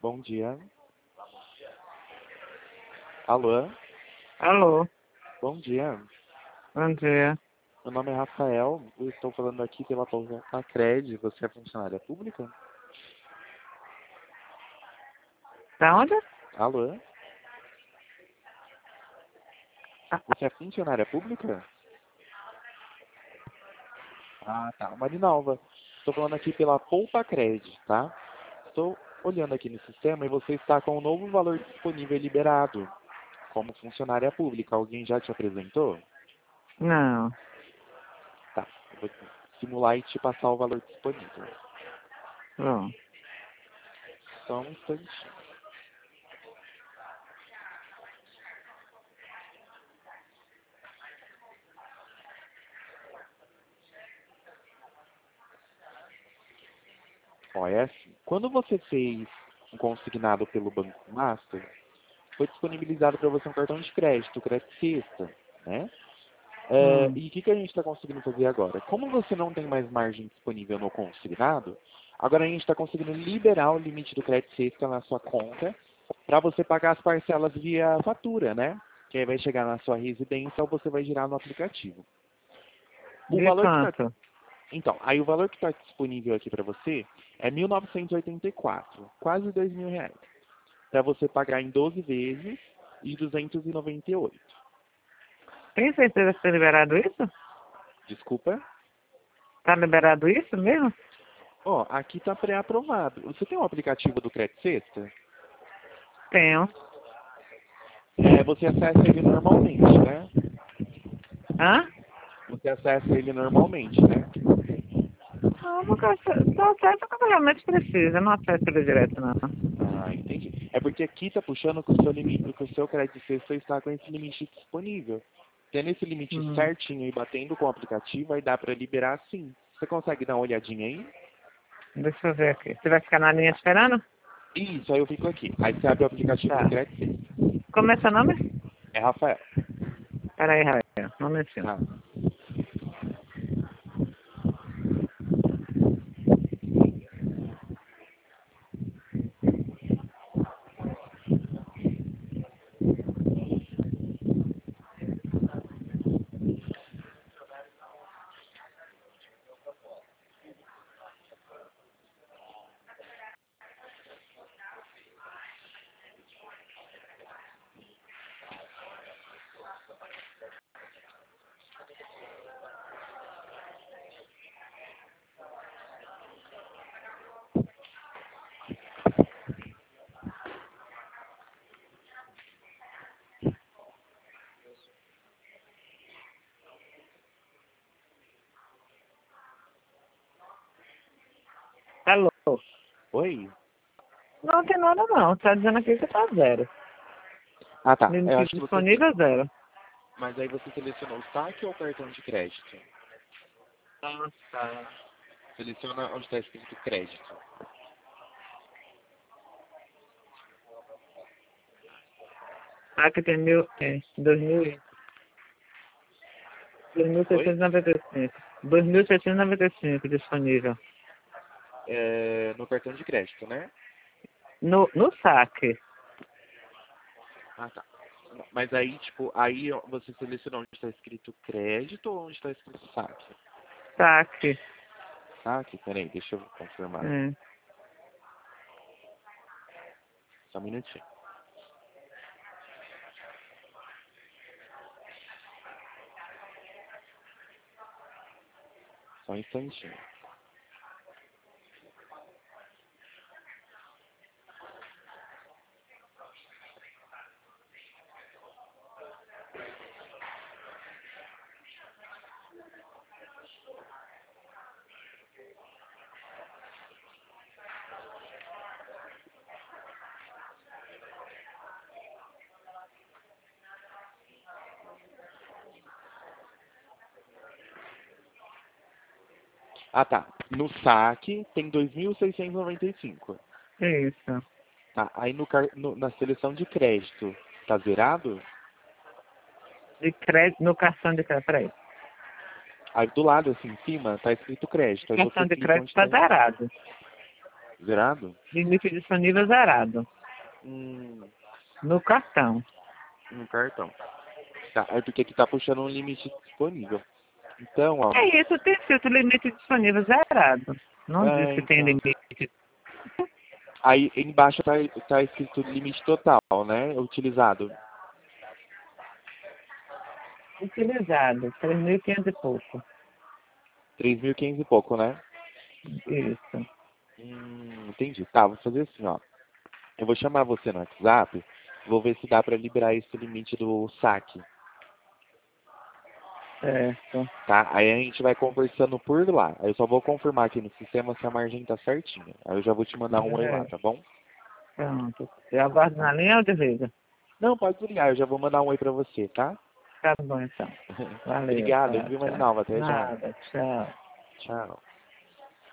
Bom dia. Alô? Alô, Bom dia. bom dia. Meu nome é Rafael. Eu estou falando aqui pela Poucacred. Você é funcionária pública? Da onde? Alô? Ah, Você é funcionária pública? Ah, tá. Marinalva. Estou falando aqui pela Poucacred, tá? Estou olhando aqui no sistema e você está com um novo valor disponível liberado como funcionária pública. Alguém já te apresentou? não. Tá. Eu vou simular e te passar o valor disponível. Bom, Só um instantinho. Ó, é assim. Quando você fez um consignado pelo Banco Master, foi disponibilizado para você um cartão de crédito, crédito sexta, né? hum, E o que a gente está conseguindo fazer agora? Como você não tem mais margem disponível no consignado, agora a gente está conseguindo liberar o limite do crédito sexta na sua conta para você pagar as parcelas via fatura, né? Que aí vai chegar na sua residência ou você vai girar no aplicativo. O de valor que está quanto? Então, aí o valor que está disponível aqui para você é 1.984, quase R$ 2.000, para você pagar em 12 vezes de 298. Tem certeza que está liberado isso? Desculpa? Está liberado isso mesmo? Ó, aqui está pré-aprovado. Você tem um aplicativo do Crédito Sexta? Tenho. Você acessa ele normalmente, né? Hã? Você acessa ele normalmente, né? Não, porque só acesso quando realmente precisa, não acesso ele direto, não. Ah, entendi. É porque aqui está puxando que o seu limite, que o seu crédito sexta está com esse limite disponível. Tendo esse limite Hum, certinho e batendo com o aplicativo, aí dá para liberar sim. Você consegue dar uma olhadinha aí? deixa eu ver aqui. Você vai ficar na linha esperando? Isso, aí eu fico aqui. Aí você abre o aplicativo do Tá. crédito sexta. Como é seu nome? É Rafael. Peraí, Rafael. Um momentinho. Tá. Alô? Oi? Não tem nada não. Tá dizendo aqui que tá zero. Ah, tá. Eu Limite acho que você... disponível zero. Mas aí você selecionou o saque ou o cartão de crédito? Ah, tá. Seleciona onde está escrito crédito. Aqui tem tem 2.695. Oi? 2.695 disponível. No cartão de crédito, né? No saque. Ah, tá. Mas aí, tipo, aí ó, você selecionou onde está escrito crédito ou onde está escrito saque? Saque. Saque? Peraí, deixa eu confirmar. É. Só um minutinho. Só um instantinho. Ah, tá. No saque tem 2.695. Isso. Tá. Aí na seleção de crédito, tá zerado? De crédito, no cartão de crédito. Peraí. Aí do lado, assim, em cima, tá escrito O crédito. Aí você cartão de clica crédito onde está tá. zerado. Zerado? Limite disponível zerado. No cartão. No cartão. Tá, é porque aqui tá puxando um limite disponível. Então, ó. É isso, tem escrito limite disponível zerado. Não diz que tem então. limite. Aí embaixo tá escrito limite total, né? Utilizado. Utilizado, 3.500 e pouco. 3.500 e pouco, né? Isso. Entendi. Tá, vou fazer assim, ó. Eu vou chamar você no WhatsApp, vou ver se dá pra liberar esse limite do saque, Certo. tá? Aí a gente vai conversando por lá. Aí eu só vou confirmar aqui no sistema se a margem tá certinha. Aí eu já vou te mandar um oi lá, É, tá bom? pronto. Eu aguardo na linha ou desliga? Não, pode ligar, eu já vou mandar um oi pra você, tá? Tá bom então. Valeu, Obrigado, tchau, viu, tchau. Marinalva? Até já. Nada, tchau. Tchau.